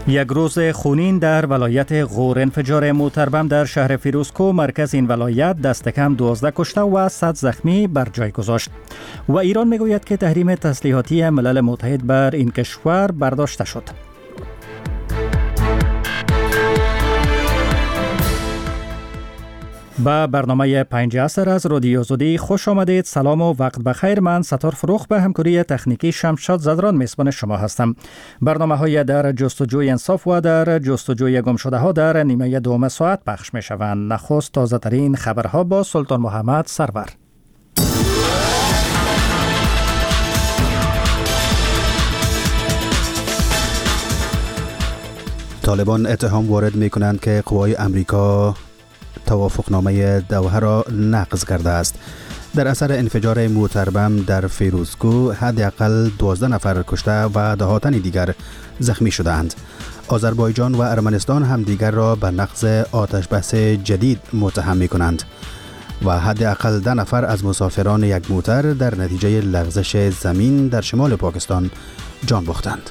یک روز خونین در ولایت غور. انفجار موتر بم در شهر فیروزکو مرکز این ولایت دست کم 12 کشته و 100 زخمی بر جای گذاشت. و ایران میگوید که تحریم تسلیحاتی ملل متحد بر این کشور برداشته شد. به برنامه 5 عصر از رادیو آزادی خوش آمدید. سلام و وقت بخیر. من ستار فروخ به همکاری تکنیکی شمشاد زدران میزبان شما هستم. برنامه‌های در جستجوی انصاف و در جستجوی گمشده ها در نیمه دوم ساعت پخش می شوند. نخست تازه ترین خبرها با سلطان محمد سرور. طالبان اتهام وارد می کنند که قوای امریکا توافقنامه دوحه را نقض کرده است. در اثر انفجار موتر بم در فیروزکو حداقل 12 نفر کشته و دهاتن دیگر زخمی شدند. آذربایجان و ارمنستان هم دیگر را به نقض آتش بس جدید متهم می کنند و حداقل 10 نفر از مسافران یک موتر در نتیجه لغزش زمین در شمال پاکستان جان باختند.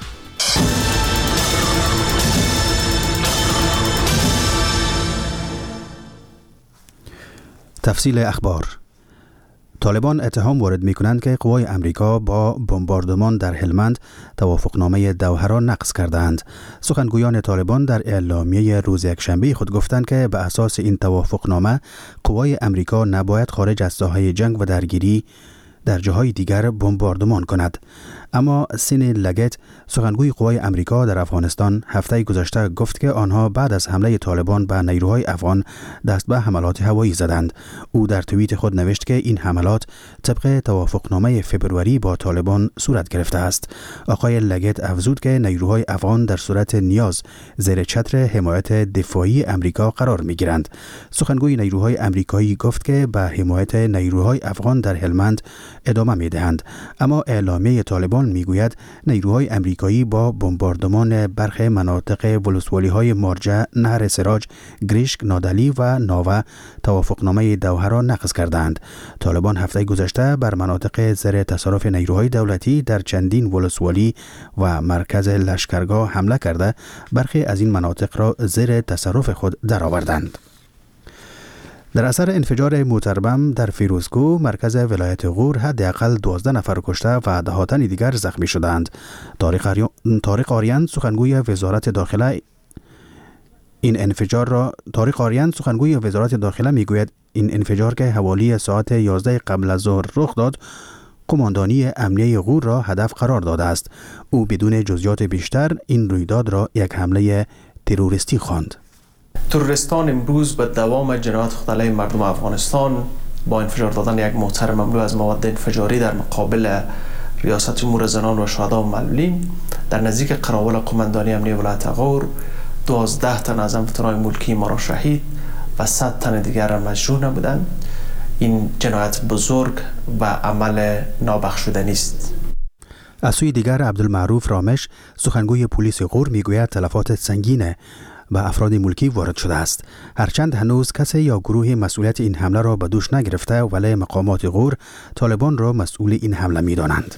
تفصیل اخبار. طالبان اتهام وارد می کنند که قوای امریکا با بمباردمان در هلمند توافقنامه دوحه را نقض کردند. سخنگویان طالبان در اعلامیه روز یکشنبه خود گفتند که به اساس این توافقنامه قوای امریکا نباید خارج از ساحه جنگ و درگیری در جاهای دیگر بمباردمان کند. اما سین لگت، سخنگوی قوای امریکا در افغانستان، هفته گذشته گفت که آنها بعد از حمله طالبان به نیروهای افغان دست به حملات هوایی زدند. او در توییت خود نوشت که این حملات طبق توافقنامه فبروری با طالبان صورت گرفته است. آقای لگت افزود که نیروهای افغان در صورت نیاز زیر چتر حمایت دفاعی امریکا قرار می‌گیرند. سخنگوی نیروهای امریکایی گفت که به حمایت نیروهای افغان در هلمند ادامه می‌دهند. اما اعلامیه طالبان میگوید نیروهای امریکایی با بمباردمان برخی مناطق ولسوالی‌های مارجه، نهر سراج، گریشک، نادلی و ناوه توافقنامه دوحه را نقض کردند. طالبان هفته گذشته بر مناطق زیر تصرف نیروهای دولتی در چندین ولسوالی و مرکز لشکرگاه حمله کرده برخی از این مناطق را زیر تصرف خود درآوردند. در اثر انفجار موتر بم در فیروزکو مرکز ولایت غور حداقل 12 نفر کشته و دهاتن دیگر زخمی شدند. طارق آریان سخنگوی وزارت داخله سخنگوی وزارت داخله میگوید این انفجار که حوالی ساعت 11 قبل از ظهر رخ داد قماندانی امنیه غور را هدف قرار داده است. او بدون جزئیات بیشتر این رویداد را یک حمله تروریستی خواند. تروریستان امروز به دوام جنایات خود علیه مردم افغانستان با انفجار دادن یک موتر مملو از مواد انفجاری در مقابل ریاست جمهور زنان و شهدا و معلولین در نزدیک قراول قماندانی امنیه ولایت غور 12 تن از افسران ملکی ما را شهید و 100 تن دیگر را مجروح نمودند. این جنایت بزرگ و عمل نابخشودنی است. از سوی دیگر عبدالمعروف رامش سخنگوی پلیس غور میگوید تلفات سنگین به افراد ملکی وارد شده است. هرچند هنوز کسی یا گروه مسئولیت این حمله را به دوش نگرفته، ولی مقامات غور طالبان را مسئول این حمله می‌دانند.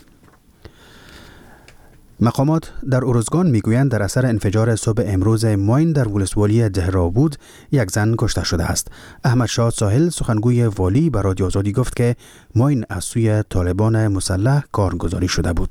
مقامات در ارزگان میگویند در اثر انفجار صبح امروز ماین در ولسوالی دهرابود یک زن کشته شده است. احمد شاه ساحل سخنگوی والی به رادیو آزادی گفت که ماین از سوی طالبان مسلح کارگزاری شده بود.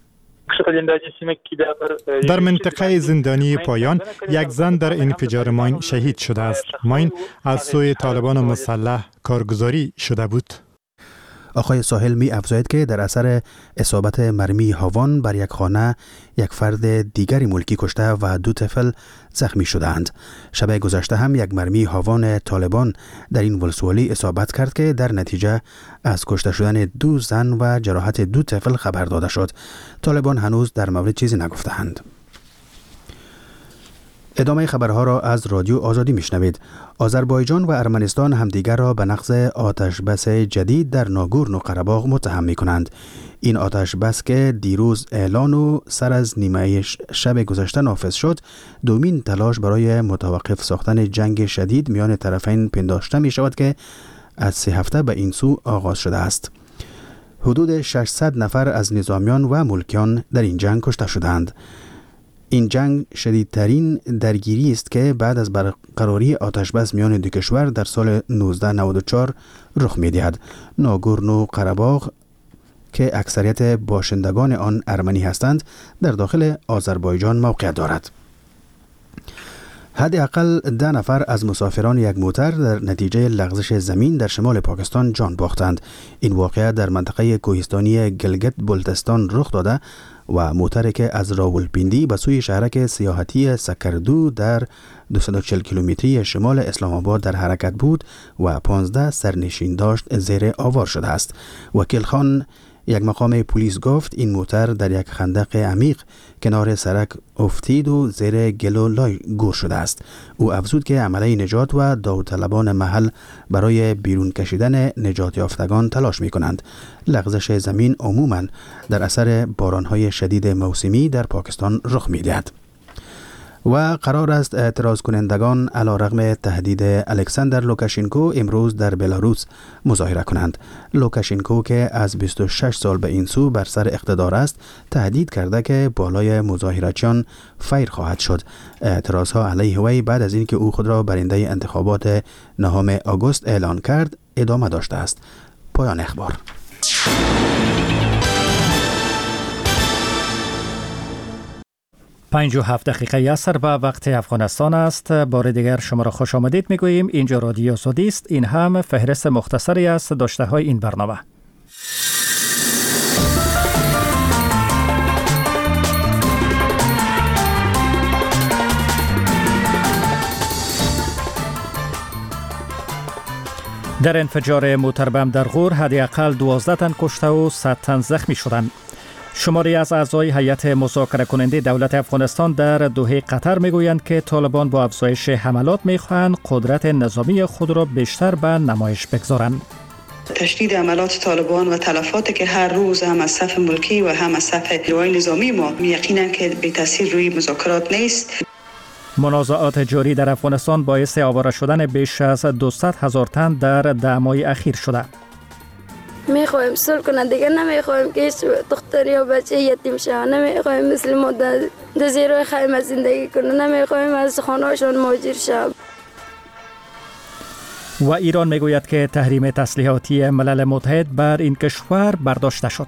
در منطقه زندانی پایان یک زن در انفجار ماین شهید شده است. ماین از سوی طالبان مسلح کارگزاری شده بود. آقای ساحل می افزاید که در اثر اصابت مرمی هاوان بر یک خانه یک فرد دیگری ملکی کشته و 2 طفل زخمی شدند. شب گذشته هم یک مرمی هاوان طالبان در این ولسوالی اصابت کرد که در نتیجه از کشته شدن 2 زن و جراحت 2 طفل خبر داده شد. طالبان هنوز در مورد چیزی نگفتند. ادامه خبرها را از رادیو آزادی میشنوید. آذربایجان و ارمنستان همدیگر را به نقض آتش بس جدید در ناگورنو قره‌باغ متهم می‌کنند. این آتش بس که دیروز اعلان و سر از نیمه شب گذشته نافذ شد، دومین تلاش برای متوقف ساختن جنگ شدید میان طرفین پنداشته می شود که از 3 هفته به این سو آغاز شده است. حدود 600 نفر از نظامیان و ملکیان در این جنگ کشته شدند. این جنگ شدیدترین درگیری است که بعد از برقراری آتشبس میان دو کشور در سال 1994 رخ می‌دهد. ناگورنو قره‌باغ که اکثریت باشندگان آن ارمنی هستند در داخل آذربایجان موقعیت دارد. حداقل 10 نفر از مسافران یک موتر در نتیجه لغزش زمین در شمال پاکستان جان باختند. این واقعه در منطقه کوهستانی گلگت بلتستان رخ داده و موتری که از راولپیندی به سوی شهرک سیاحتی سکردو در 240 کیلومتری شمال اسلام آباد در حرکت بود و 15 سرنشین داشت زیر آوار شده است. وکیل خان یک مقام پلیس گفت این موتر در یک خندق عمیق کنار سرک افتید و زیر گل و لای گور شده است. او افزود که عمله نجات و داوطلبان محل برای بیرون کشیدن نجات یافتگان تلاش می کنند. لغزش زمین عموماً در اثر بارانهای شدید موسمی در پاکستان رخ می دهد. و قرار است اعتراض کنندگان علیرغم تهدید الکساندر لوکاشنکو امروز در بلاروس مظاهره کنند. لوکاشنکو که از 26 سال به این سو بر سر اقتدار است تهدید کرده که بالای مظاهرچیان فیر خواهد شد. اعتراضها علیه وی بعد از اینکه او خود را برنده انتخابات 9 آگوست اعلان کرد ادامه داشته است. پایان اخبار. 57 دقیقه اثر به وقت افغانستان است. بار دیگر شما را خوش آمدید میگوییم. اینجا رادیو سعودی است. این هم فهرست مختصری است داشته های این برنامه. در انفجار موتر بم در غور حداقل 12 تن کشته و 100 تن زخمی شدند. شماری از اعضای هیئت مذاکره کننده دولت افغانستان در دوحه قطر میگویند که طالبان با افزایش حملات میخواهند قدرت نظامی خود را بیشتر به نمایش بگذارند. تشدید عملات طالبان و تلفاتی که هر روز هم از صف ملکی و هم از صف نیروهای نظامی ما یقینا که بی تاثیر روی مذاکرات نیست. منازعات جاری در افغانستان باعث آواره شدن بیش از 200,000 تن در 10 ماه اخیر شده. میخوایم صلح کنند، دیگر نمیخوایم که هیچ دختر یا بچه یتیم شوند، نمیخوایم مثل ما در زیرای خیمه زندگی کنند، نمیخوایم از خانه‌شان مهاجر شوند. و ایران میگوید که تحریم تسلیحاتی ملل متحد بر این کشور برداشته شد.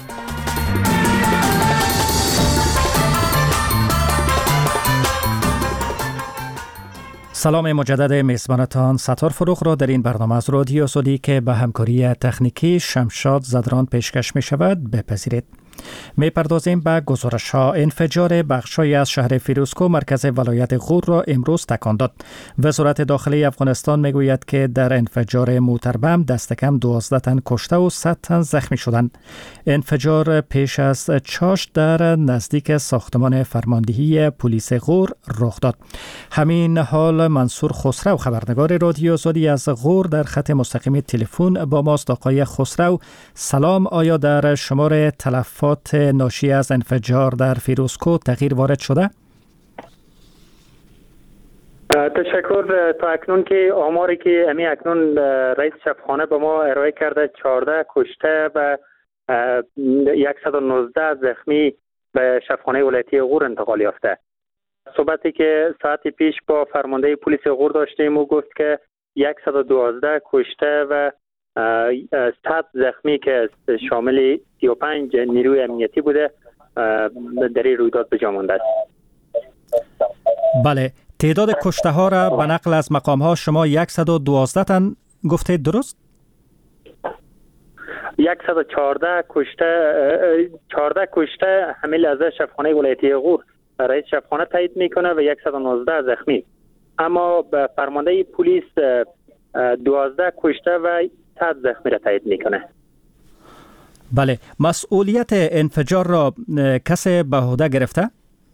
سلام مجدد میزبانتان ستار فروغ را در این برنامه از رادیو سعودی که به همکاری تکنیکی شمشاد زدران پیشکش می شود بپذیرید. می پردازیم به گزارش ها. انفجار بخشی از شهر فیروزکو مرکز ولایت غور را امروز تکان داد. وزارت داخلی افغانستان می گوید که در انفجار موتر بم دست کم 12 تن کشته و 100 تن زخمی شدند. انفجار پیش از چاشت در نزدیک ساختمان فرماندهی پلیس غور رخ داد. همین حال منصور خسرو خبرنگار رادیو سعودی از غور در خط مستقیم تلفن با ماست. آقای خسرو سلام، آیا در شمار تلفات ناشی از انفجار در فیروزکو تغییر وارد شده؟ تشکر. تا اکنون که آماری که اکنون رئیس شفاخانه به ما ارائه کرده 14 کشته و 119 زخمی به شفاخانه ولایتی غور انتقال یافته. صحبتی که ساعتی پیش با فرمانده پلیس غور داشتیم او گفت که 112 کشته و 100 زخمی که شامل 35 نیروی امنیتی بوده در این رویداد به جا مانده است. بله، تعداد کشته ها را به نقل از مقام ها شما 112 تن گفته درست؟ 114 کشته حامل از شفاخانه ولایتی غور رئیس شفاخانه تایید میکنه و 119 زخمی. اما به فرمانده پلیس 12 کشته و 100 زخمی را تایید میکنه. بله، مسئولیت انفجار را کسی به عهده گرفته؟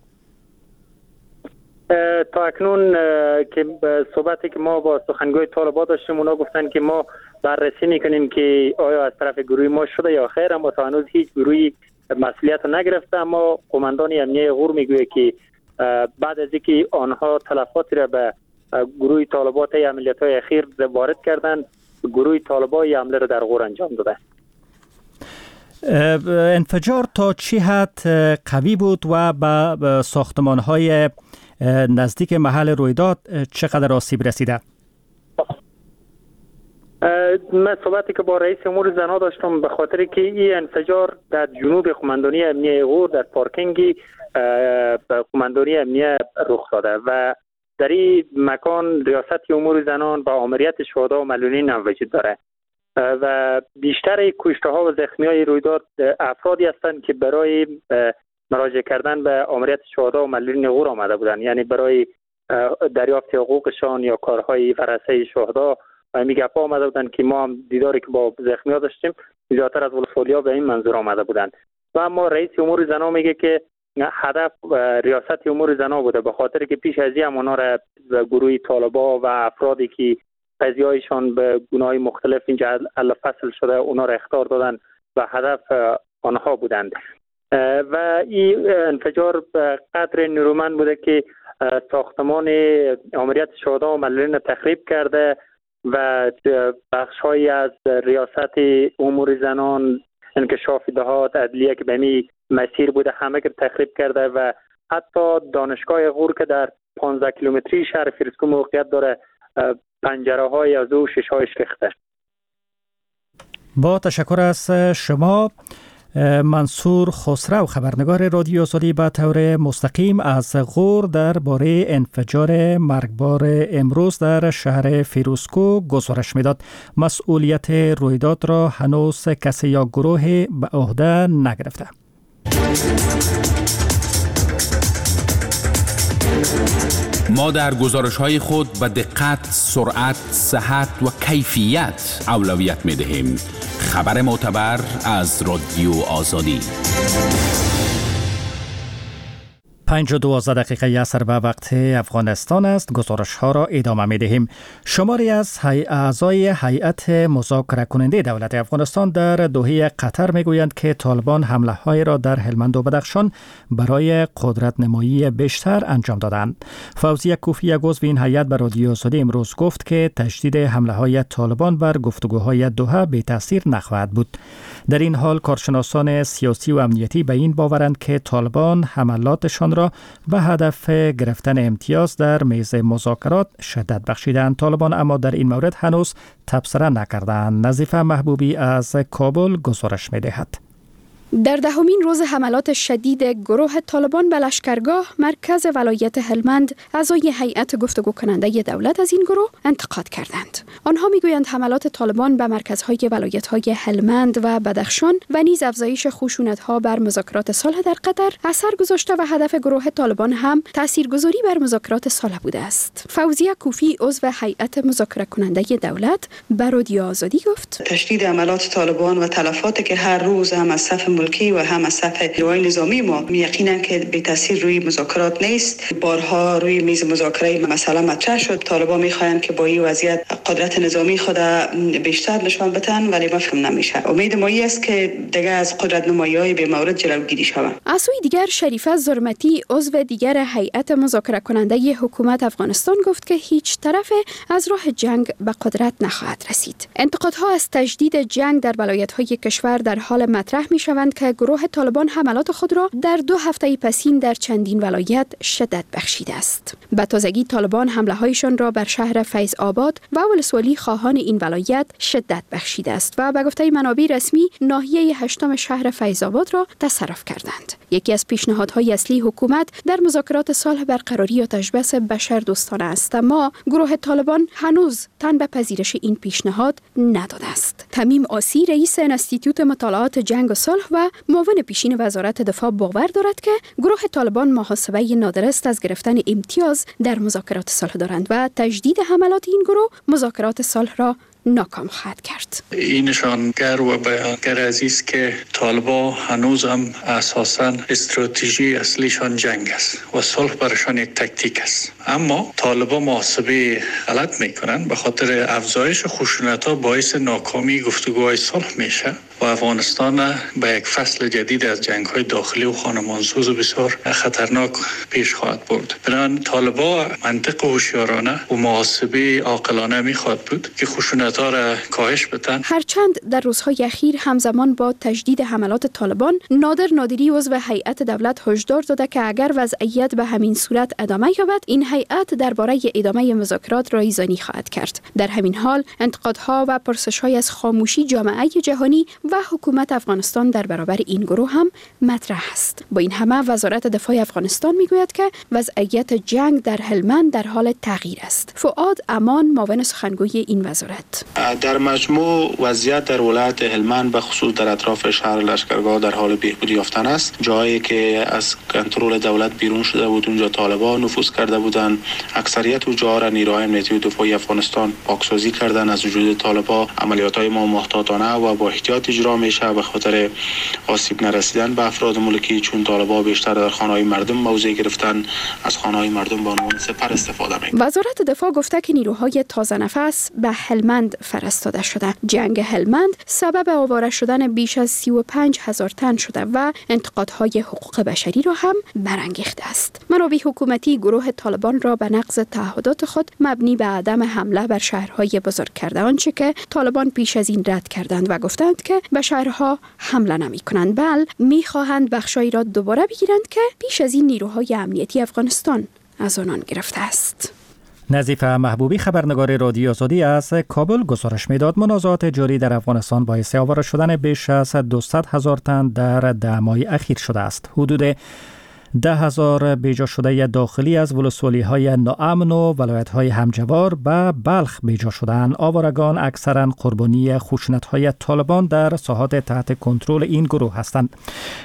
تا اکنون که صحبتی که ما با سخنگوی طالبان داشتیم اونا گفتن که ما بررسی میکنیم که آیا از طرف گروه ما شده یا خیر، اما تا هنوز هیچ گروهی مسئولیت نگرفته. اما قماندان امنیه غور میگوید که بعد از اینکه آنها تلفاتی را به گروه طالبان طی عملیات‌های اخیر وارد کردند، گروه طالبان حمله را در غور انجام داده. انفجار تا چه حد قوی بود و به ساختمان‌های نزدیک محل رویداد چقدر آسیب رسیده؟ من صحبتی که با رئیس امور زنا داشتم به خاطر که این انفجار در جنوب قماندانی امنیه غور در پارکینگ قماندانی امنیه رخ داده و در این مکان ریاست امور زنان و آمریت شهدا و معلولین هم وجود داره و بیشتر کشته ها و زخمی های رویداد افرادی هستند که برای مراجعه کردن به آمریت شهدا و معلولین غور آمده بودند، یعنی برای دریافت حقوقشان یا کارهای ورثه شهدا و میگفا آمده بودند که ما هم دیداری که با زخمی ها داشتیم زیادتر از ولسوالی ها به این منظور آمده بودند. و اما رئیس امور زنا میگه که هدف ریاست امور زنا بوده به خاطر که پیش از این اونا را گروه طالبا و افرادی که قضیه‌هایشان به گناهی مختلف اینجا فصل شده اونا را اخطار دادن و هدف آنها بودند و این انفجار به قدر نیرومند بوده که ساختمان آمریت شهدا و معلولین تخریب کرده و بخش‌هایی از ریاست امور زنان، انکشاف دهات، عدلیه که به می مسیر بوده همه که تخریب کرده و حتی دانشگاه غور که در 15 کیلومتری شهر فیروزکوه موقعیت داره پنجره های از او شش هایش ریخته. با تشکر از شما منصور خسرو، خبرنگار رادیو آزادی، به طور مستقیم از غور درباره انفجار مرگبار امروز در شهر فیروزکوه گزارش میداد. مسئولیت رویداد را هنوز کسی یا گروه به عهده نگرفته. ما در گزارش‌های خود به دقت، سرعت، صحت و کیفیت اولویت می‌دهیم. خبر معتبر از رادیو آزادی. 5:12 عصر به وقت افغانستان است. گزارش ها را ادامه می دهیم. شماری از اعضای هیئت مذاکره کننده دولت افغانستان در دوحه قطر می گویند که طالبان حمله های را در هلمند و بدخشان برای قدرت نمایی بیشتر انجام دادند. فوزیه کوفی، عضو این هیئت، به رادیو آزادی امروز گفت که تشدید حمله های طالبان بر گفتگوهای دوحه بی تاثیر نخواهد بود. در این حال کارشناسان سیاسی و امنیتی به این باورند که طالبان حملاتشان را به هدف گرفتن امتیاز در میز مذاکرات شدت بخشیدند. طالبان اما در این مورد هنوز تبصره نکردند. نظیفه محبوبی از کابل گزارش می‌دهد. در دهمین روز حملات شدید گروه طالبان به لشکرگاه مرکز ولایت هلمند، اعضای هیئت گفتگو کننده دولت از این گروه انتقاد کردند. آنها میگویند حملات طالبان به مرکزهای ولایت‌های هلمند و بدخشان و نیز افزایش خشونت‌ها بر مذاکرات صلح در قطر اثر گذاشته و هدف گروه طالبان هم تاثیرگذاری بر مذاکرات صلح بوده است. فوزیه کوفی، عضو هیئت مذاکره کننده دولت، به رادیو آزادی گفت: تشدید حملات طالبان و تلفاتی که هر روز هم از صف ملکی و هم از صف نیروهای نظامی ما یقینا که به تاثیر روی مذاکرات نیست. بارها روی میز مذاکره مثلا مطرح شد طالبان میخواهند که با این وضعیت قدرت نظامی خود بیشتر نشان بدن، ولی مفهوم نمیشه. امید ما است که دیگه از قدرت نمایی‌های به مورد جلوگیری شود. از سوی دیگر شریفه زرمتی، عضو دیگر هیئت مذاکره کننده حکومت افغانستان، گفت که هیچ طرف از راه جنگ به قدرت نخواهد رسید. انتقادها از تجدید جنگ در ولایت‌های کشور در حال مطرح می‌شوند که گروه طالبان حملات خود را در 2 هفته پسین در چندین ولایت شدت بخشیده است. به تازگی طالبان حمله‌هایشان را بر شهر فیض آباد و ولسوالی خواهان این ولایت شدت بخشیده است و به گفته منابع رسمی ناحیه 8 شهر فیض آباد را تصرف کردند. یکی از پیشنهادهای اصلی حکومت در مذاکرات صلح برقراری آتش‌بس بشردوستانه است، اما گروه طالبان هنوز تن به پذیرش این پیشنهاد نداده است. تمیم آسی، رئیس انستیتوت مطالعات جنگ و صلح و معاون پیشین وزارت دفاع، باور دارد که گروه طالبان محاسبه نادرست از گرفتن امتیاز در مذاکرات صلح دارند و تجدید حملات این گروه مذاکرات صلح را ناکام خواهد کرد. این نشانگر و بیانگر عزیز که طالبا هنوز هم اساساً استراتژی اصلیشان جنگ است و صلح برشان یک تکتیک است. اما طالبا محاسبه غلط میکنن، به خاطر افزایش خشونت‌ها باعث ناکامی گفتگوهای صلح میشه و افغانستان به یک فصل جدید از جنگ‌های داخلی و خانمانسوز بسیار خطرناک پیش خواهد برد. بنابراین طالبا منطق هوشیارانه و محاسبه عاقلانه میخواد بود که خشونت خطا را کاهش بدن. هرچند در روزهای اخیر همزمان با تجدید حملات طالبان، نادری عضو هیئت دولت هشدار داده که اگر وضعیت به همین صورت ادامه یابد، این هیئت درباره ادامه مذاکرات رایزنی خواهد کرد. در همین حال انتقادها و پرسش‌های از خاموشی جامعه جهانی و حکومت افغانستان در برابر این گروه هم مطرح است. با این همه وزارت دفاع افغانستان میگوید که وضعیت جنگ در هلمند در حال تغییر است. فؤاد امان، معاون سخنگوی این وزارت: در مجموع وضعیت در ولایت هلمند به خصوص در اطراف شهر لشکرگاه در حال بهبود یافتن است. جایی که از کنترل دولت بیرون شده بود اونجا طالبان نفوذ کرده بودند. اکثریت جاها را نیروهای امنیتی و دفاعی افغانستان پاکسازی کردند. از وجود طالبان عملیات‌های ما محتاطانه و با احتیاط اجرا میشه به خاطر آسیب نرسیدن به افراد ملکی، چون طالبان بیشتر در خانه‌های مردم موضع گرفتن، از خانه‌های مردم به عنوان سپر استفاده می‌کنند. وزارت دفاع گفته که نیروهای تازه نفس به هلمند فرستاده شده. جنگ هلمند سبب آواره شدن بیش از 35,000 تن شده و انتقادهای حقوق بشری را هم برانگیخته است. منابع حکومتی گروه طالبان را به نقض تعهدات خود مبنی به عدم حمله بر شهرهای بزرگ کرده، آنچه که طالبان پیش از این رد کردند و گفتند که به شهرها حمله نمی‌کنند، بل می‌خواهند بخشایی را دوباره بگیرند که پیش از این نیروهای امنیتی افغانستان از آنان گرفته است. نظیف محبوبی، خبرنگار رادیو آزادی از کابل، گزارش میداد منازعات جاری در افغانستان باعث آواره شدن بیش از 200,000 تن در 10 ماه اخیر شده است. حدود 10,000 بیجا شده داخلی از ولسوالی‌های ناامن و ولایت‌های همجوار به بلخ بیجا شدند. آوارگان اکثراً قربانی خشونت‌های طالبان در ساحات تحت کنترل این گروه هستند.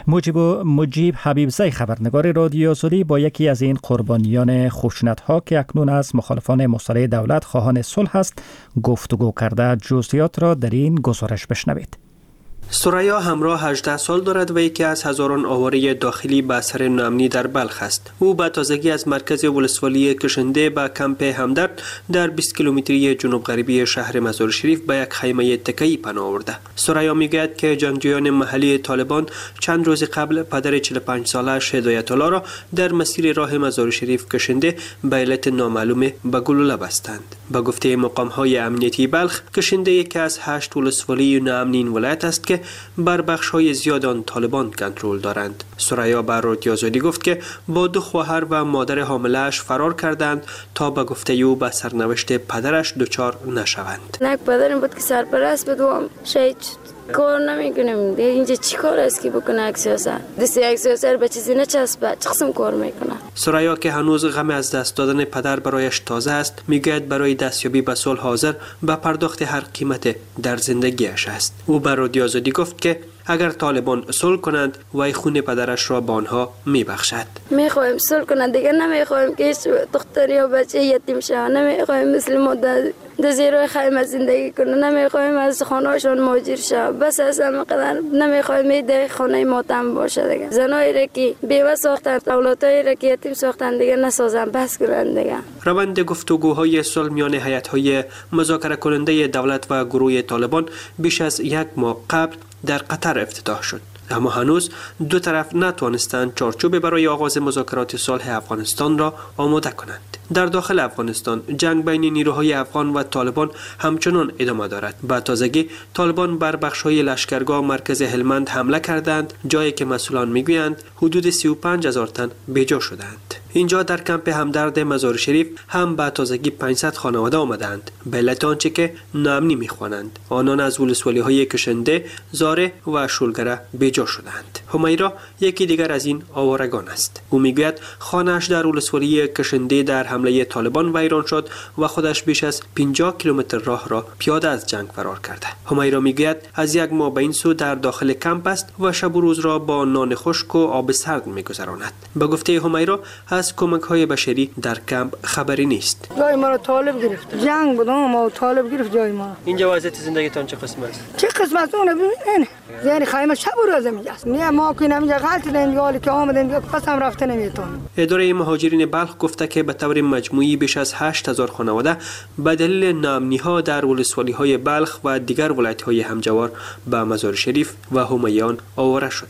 مجیب حبیبزی، خبرنگار رادیو آزادی، با یکی از این قربانیان خشونت‌ها که اکنون از مخالفان مسلح دولت خواهان صلح است گفتگو کرده. جزئیات را در این گزارش بشنوید. سریا همراه 18 سال دارد و یکی از هزاران آواره داخلی به اثر ناامنی در بلخ است. او به تازگی از مرکز ولسوالی کشنده به کمپ همدرد در 20 کیلومتری جنوب غربی شهر مزار شریف به یک خیمه تکه‌ای پناه آورده. سریا میگوید که جنگجویان محلی طالبان چند روز قبل پدر 45 ساله هدایت الله را در مسیر راه مزار شریف کشنده به علت نامعلوم به گلوله بستند. به گفته مقام‌های امنیتی بلخ، کشنده یکی از 8 ولسوالی ناامن این ولایت است که بر بخش‌های زیاد آن طالبان کنترل دارند. سریا بر رادیو آزادی گفت که با 2 خواهر و مادر حامله‌اش فرار کردند تا به گفته او به سرنوشت پدرش دچار نشوند. یک پدرم بود که سرپرست بود و شهید کار نمیکنم دیگه. اینجا چی کار است که بکنه یک سیاست؟ دست یک سیاست به چیزی نچسبه، چه قسم کار میکنه؟ سریا که هنوز غم از دست دادن پدر برایش تازه است، میگوید برای دستیابی به صلح حاضر به پرداخت هر قیمت در زندگیش است. او به رادیو آزادی گفت که اگر طالبان صلح کنند وی خون پدرش را به آنها میبخشد. میخوایم صلح کنند دیگه، نمیخوایم که دختر یا بچه یتیم شوند، نمیخوایم مثل ما در زیرای خیمه زندگی کنند، نمیخوایم از خانه‌شان مهاجر شوند. بس از همینقدر نمیخوایم در خانه ماتم باشه دیگه. زنایی را که بیوه ساختن، اولادایی را که یتیم ساختن دیگه نسازن، بس کنند دیگه. روند گفتگوهای صلح میان هیئت‌های مذاکره کننده دولت و گروه طالبان بیش از 1 ماه قبل در قطر افتتاح شد، اما هنوز دو طرف نتوانستند چارچوب برای آغاز مذاکرات صلح افغانستان را آماده کنند. در داخل افغانستان جنگ بین نیروهای افغان و طالبان همچنان ادامه دارد. به تازگی طالبان بر بخش‌های لشکرگاه مرکز هلمند حمله کردند، جایی که مسئولان میگویند حدود 35,000 تن بیجا شدند. اینجا در کمپ همدرد مزار شریف هم به تازگی 500 خانواده آمدند، به علت آنچه که ناامنی میخوانند. آنان از ولسوالی‌های کشنده، زاره و شولگره بیجا شدند. همیرا یکی دیگر از این آوارگان است. او میگوید خانه‌اش در ولسوالی کشنده در حمله طالبان ویران شد و خودش بیش از 50 کیلومتر راه را پیاده از جنگ فرار کرده. همیرا میگوید از 1 ماه به این سو در داخل کمپ است و شب و روز را با نان خشک و آب سرد میگذراند. به گفته همیرا از کمک‌های بشری در کمپ خبری نیست. جای ما را طالب گرفت. جنگ بود ما طالب گرفت جای ما. اینجا وضعیت زندگیتان چه قسم است؟ چه قسم است اون ببینید. یعنی خیمه شب و روز میگه. نه ما که نمیگه غلط نمیگه که آمدن پس هم رفته نمیتون. اداره مهاجرین بلخ گفته که به طور مجموعی بیش از 8,000 خانواده به دلیل ناامنی‌ها در ولسوالی‌های بلخ و دیگر ولایت‌های همجوار به مزار شریف و همیان آواره شدند.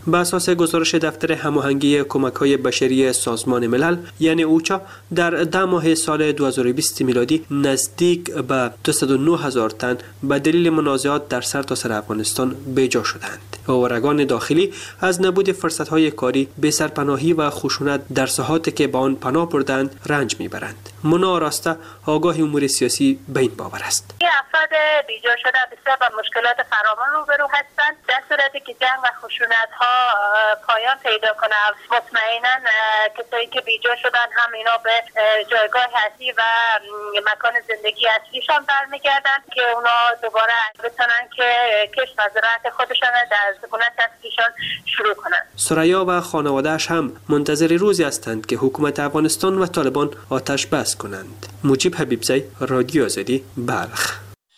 به اساس گزارش دفتر هماهنگی کمک‌های بشری سازمان ملل یعنی اوچا در 10 ماه سال 2020 میلادی نزدیک به 209,000 تن به دلیل منازعات در سرتاسر افغانستان بیجا شدند. آوارگان داخلی از نبود فرصت‌های کاری، بی‌سرپناهی و خشونت در ساحاتی که به آن پناه بردند رنج میبرند. منا راسته آگاه امور سیاسی به این باور است. این افراد بیجا شده بسیار با مشکلات فراوان روبرو هستند. در صورتی که جنگ و خشونت‌ها پایان پیدا کنه مطمئناً کسایی که بیجا شدن هم اینا به جایگاه اصلی و مکان زندگی اصلیشان برمیگردن که اونا دوباره بتونن که کشت و زراعت خودشان در سکونت اصلیشان شروع کنن. سریا و خانواده‌اش هم منتظر روزی هستند که حکومت افغانستان و طالبان آتش بس کنند. مجیب حبیبزی، رادیو آزادی، بلخ.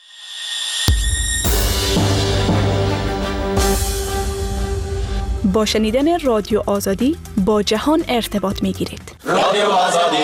با شنیدن رادیو آزادی با جهان ارتباط می‌گیرید. رادیو آزادی.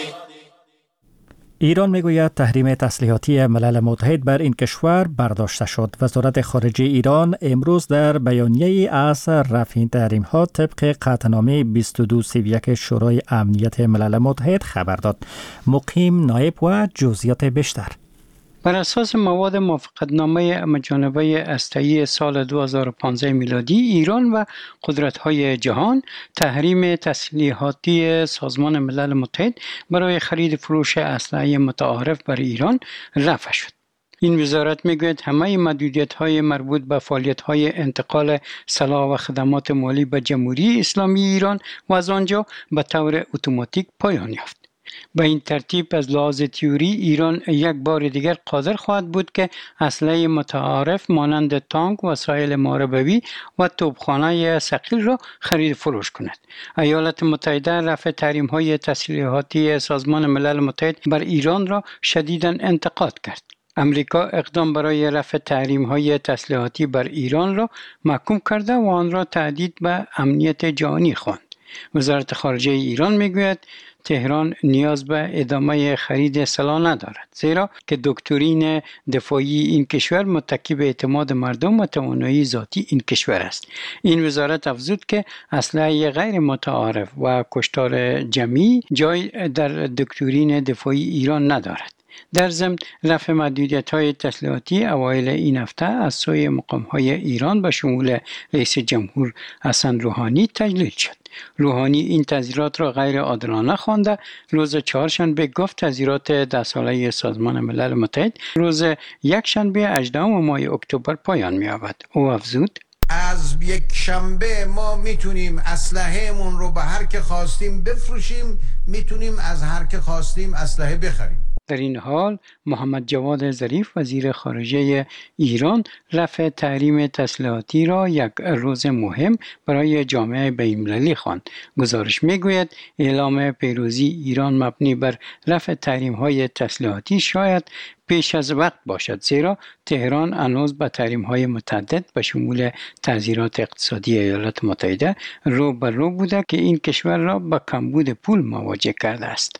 ایران میگوید تحریم تسلیحاتی ملل متحد بر این کشور برداشته شد. وزارت خارجه ایران امروز در بیانیه‌ای از رفع این تحریم‌ها طبق قطعنامه 2231 شورای امنیت ملل متحد خبر داد. مقیم نایب و جزئیات بیشتر. بر اساس مواد موافقتنامه همه‌جانبه هسته‌ای سال 2015 میلادی، ایران و قدرت‌های جهان تحریم تسلیحاتی سازمان ملل متحد برای خرید فروش اسلحه متعارف بر ایران رفع شد. این وزارت میگوید همه محدودیت‌های مربوط به فعالیت‌های انتقال سلاح و خدمات مالی به جمهوری اسلامی ایران و از آنجا به طور اتوماتیک پایان یافت. به این ترتیب از لحاظ تئوری ایران یک بار دیگر قادر خواهد بود که اسلحه متعارف مانند تانک، وسایل محاربوی و توپخانه ثقیل را خرید فروش کند. ایالات متحده رفع تحریم‌های تسلیحاتی سازمان ملل متحد بر ایران را شدیداً انتقاد کرد. امریکا اقدام برای رفع تحریم‌های تسلیحاتی بر ایران را محکوم کرده و آن را تهدید به امنیت جهانی خواند. وزارت خارجه ایران میگوید تهران نیاز به ادامه خرید سلاح ندارد، زیرا که دکترین دفاعی این کشور متکی به اعتماد مردم و توانایی ذاتی این کشور است. این وزارت افزود که اسلحه غیر متعارف و کشتار جمعی جای در دکترین دفاعی ایران ندارد. در ضمن رفع محدودیت‌های تسلیحاتی اوایل این هفته از سوی مقام‌های ایران به شمول رئیس جمهور حسن روحانی تجلیل شد. روحانی این تظاهرات را غیر عادلانه خوانده. روز چهارشنبه گفت تظاهرات 10 ساله سازمان ملل متحد روز یکشنبه 18 ماه اکتبر پایان می‌یابد. او افزود: از یک شنبه ما میتونیم اسلحه‌مون رو به هر که خواستیم بفروشیم، میتونیم از هر که خواستیم اسلحه بخریم. در این حال محمد جواد ظریف وزیر خارجه ایران رفع تحریم تسلیحاتی را یک روز مهم برای جامعه بین‌المللی خواند. گزارش میگوید اعلام پیروزی ایران مبنی بر رفع تحریم‌های تسلیحاتی شاید پیش از وقت باشد، زیرا تهران هنوز به تحریم‌های متعدد به شمول تعزیرات اقتصادی ایالات متحده رو بر رو بوده که این کشور را با کمبود پول مواجه کرده است.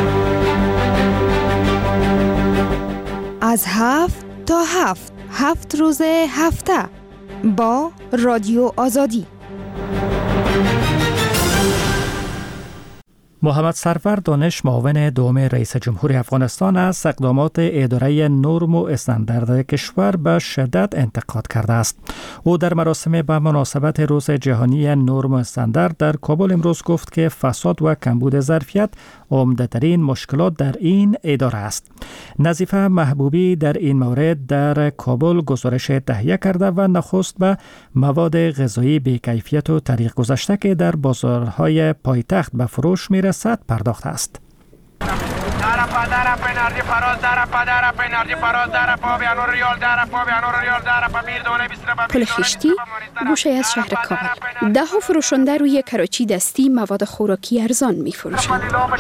از 7 تا 7 روز هفته با رادیو آزادی. محمد سرور دانش معاون دوم رئیس جمهور افغانستان از اقدامات اداره نرم و استاندارد کشور به شدت انتقاد کرده است. او در مراسم به مناسبت روز جهانی نرم و استاندارد در کابل امروز گفت که فساد و کمبود ظرفیت عمده‌ترین مشکلات در این اداره است. نظیفه محبوبی در این مورد در کابل گزارش تهیه کرده و نخست به مواد غذایی بی‌کیفیت و طریق گذشته که در بازارهای پایتخت به فروش میرسد پرداخته است. پل خشتی گوشه از شهر کابل. 10 فروشنده روی کراچی دستی مواد خوراکی ارزان می فروشند.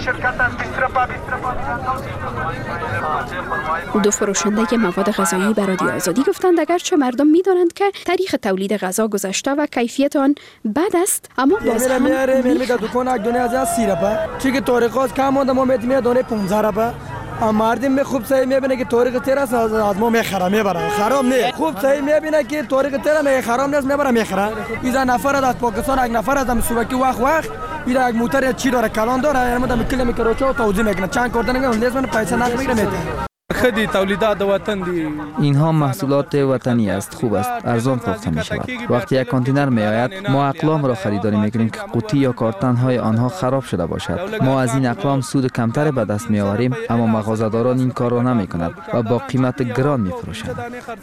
2 فروشنده مواد غذایی به رادیو آزادی گفتند اگرچه مردم می دانند که تاریخ تولید غذا گذشته و کیفیت آن بد است، اما باز هم مردم خوب صحیح میبینه که طریق تیر است از ما میخره میبره خراب نه خوب صحیح میبینه که طریق تیر نه خراب نیست میبره میخره اینا نفر از پاکستان یک نفر از سوبکی وقت اینا یک موتر چی داره کلان داره یعنی من کلی میکروچو توضیح میکنه چند کردن میگم لیز من پیسه نخ میگیره میده خدی تولیدات وطن دی. اینها محصولات وطنی است، خوب است، ارزان فروخته می شود. وقتی یک کانتینر می آید ما اقلام را خریداری می کنیم که قوطی یا کارتن های آنها خراب شده باشد. ما از این اقلام سود کمتر به دست می آوریم، اما مغازه‌داران این کار را نمی کنند و با قیمت گران می فروشند.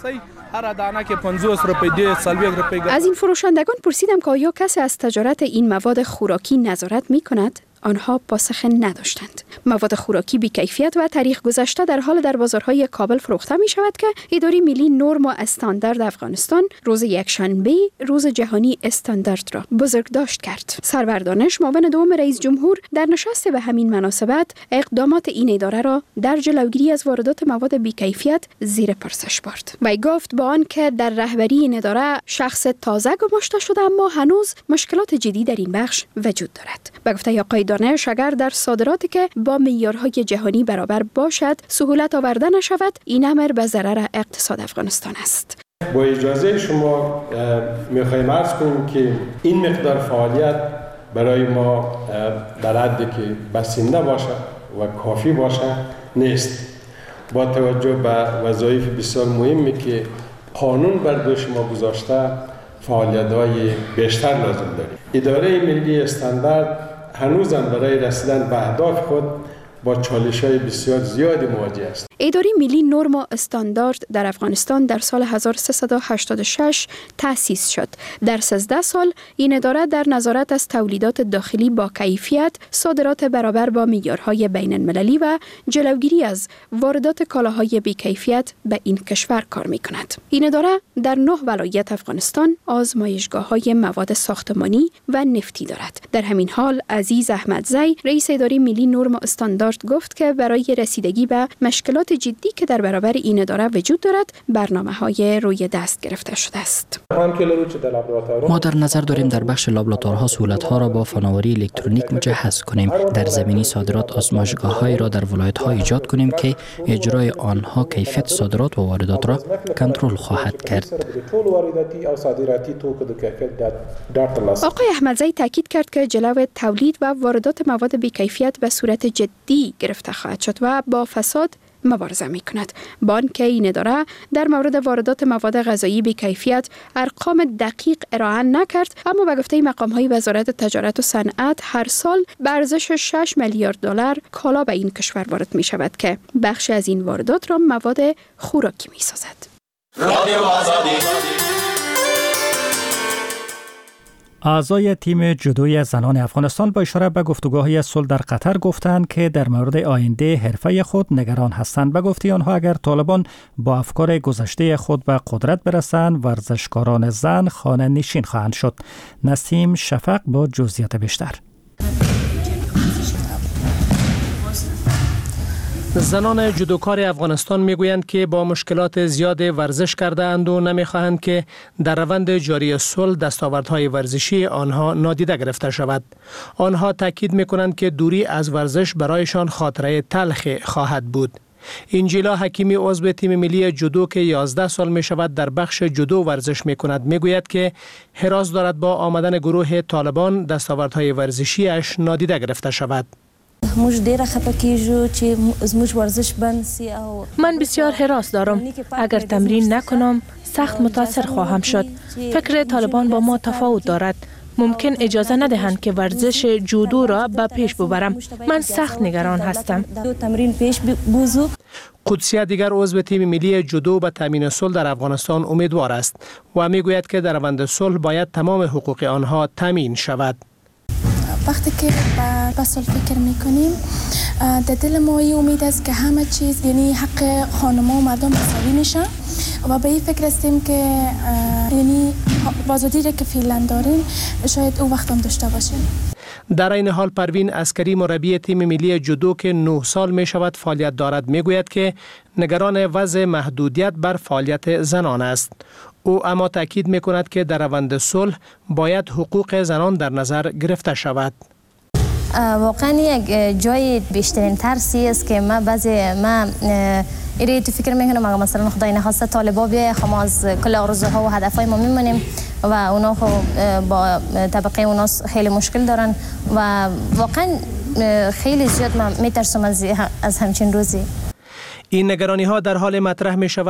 از این فروشندگان پرسیدم که آیا کسی از تجارت این مواد خوراکی نظارت می کند؟ آنها پاسخ نداشتند. مواد خوراکی بی کیفیت و تاریخ گذشته در حال در بازارهای کابل فروخته می شود که اداره ملی نرم و استاندارد افغانستان روز یکشنبه روز جهانی استاندارد را بزرگداشت کرد. سرور دانش معاون دوم رئیس جمهور در نشست به همین مناسبت اقدامات این اداره را در جلوگیری از واردات مواد بی کیفیت زیر پرسش برد. وی گفت با آنکه در رهبری این اداره شخص تازه گماشته شده اما هنوز مشکلات جدی در این بخش وجود دارد. به گفته آقای دانش اگر در صادراتی که با معیارهای جهانی برابر باشد سهولت آورده نشود این امر به ضرر اقتصاد افغانستان است. با اجازه شما میخوایم عرض کنیم که این مقدار فعالیت برای ما در حدی که بسنده باشه و کافی باشه نیست. با توجه به وظایف بسیار مهمی که قانون بر دوش ما گذاشته فعالیت‌های بیشتر لازم داریم. اداره ملی استاندارد هنوزم برای رسیدن به اهداف خود با چالش‌های بسیار زیادی مواجه است. اداره ملی نرم و استاندارد در افغانستان در سال 1386 تأسیس شد. در 13 سال این اداره در نظارت از تولیدات داخلی با کیفیت، صادرات برابر با معیارهای بین‌المللی و جلوگیری از واردات کالاهای بی‌کیفیت به این کشور کار می‌کند. این اداره در 9 ولایت افغانستان آزمایشگاه‌های مواد ساختمانی و نفتی دارد. در همین حال عزیز احمدزی رئیس اداره ملی نرم و استاندارد گفت که برای رسیدگی به مشکلات جدی که در برابر این اداره وجود دارد برنامه‌های روی دست گرفته شده است. ما در نظر داریم در بخش لابراتوارها سهولت‌ها را با فناوری الکترونیک مجهز کنیم. در زمینه صادرات آزمایشگاه‌هایی را در ولایت‌ها ایجاد کنیم که اجرای آنها کیفیت صادرات و واردات را کنترل خواهد کرد. آقای احمدزی تاکید کرد که جلو تولید و واردات مواد بی‌کیفیت به صورت جدی گرفته خواهد شد و با فساد مبارزه می کند. با آنکه این اداره در مورد واردات مواد غذایی بی‌کیفیت ارقام دقیق ارائه نکرد، اما به گفته مقام‌های وزارت تجارت و صنعت هر سال به ارزش 6 میلیارد دلار کالا به این کشور وارد می شود که بخشی از این واردات را مواد خوراکی می سازد. اعضای تیم جودوی زنان افغانستان با اشاره به گفتگوهای صلح در قطر گفتند که در مورد آینده حرفه خود نگران هستند. به گفته آنها اگر طالبان با افکار گذشته خود به قدرت برسند، ورزشکاران زن خانه نشین خواهند شد. نسیم شفق با جزئیات بیشتر. زنان جودوکار افغانستان میگویند که با مشکلات زیاد ورزش کرده اند و نمیخواهند که در روند جاری صلح دستاوردهای ورزشی آنها نادیده گرفته شود. آنها تاکید میکنند که دوری از ورزش برایشان خاطره تلخ خواهد بود. انجیلا حکیمی عضو تیم ملی جودو که 11 سال می شود در بخش جودو ورزش می کند می گوید که هراس دارد با آمدن گروه طالبان دستاوردهای ورزشی اش نادیده گرفته شود. من بسیار هراس دارم. اگر تمرین نکنم سخت متاثر خواهم شد. فکر طالبان با ما تفاوت دارد. ممکن اجازه ندهند که ورزش جودو را به پیش ببرم. من سخت نگران هستم. قدسیه دیگر عضو تیم ملی جودو به تامین صلح در افغانستان امیدوار است و میگوید که در روند صلح باید تمام حقوق آنها تامین شود. وقتی که به صلح فکر میکنیم در دل ما امید است که همه چیز یعنی حق خانم‌ها و مردم مساوی میشه و به این فکر هستیم که یعنی آزادی را که فعلا داریم شاید او وقت هم داشته باشیم. در این حال پروین عسکری مربی تیم ملی جودو که 9 سال می شود فعالیت دارد می گوید که نگران وضع محدودیت بر فعالیت زنان است. او اما تاکید می کند که در روند صلح باید حقوق زنان در نظر گرفته شود. واقعا یک جای بیشترین ترسی است که ما ایره تو فکر میکنم اگه مثلا خدای نخواسته طالبا بیای خب ما از کل آرزوها و هدفهای ما میمونیم و اونا خب با طبقه اونا خیلی مشکل دارن و واقعا خیلی زیاد من میترسم از همچین روزی. این نگرانی ها در حال مطرح می شود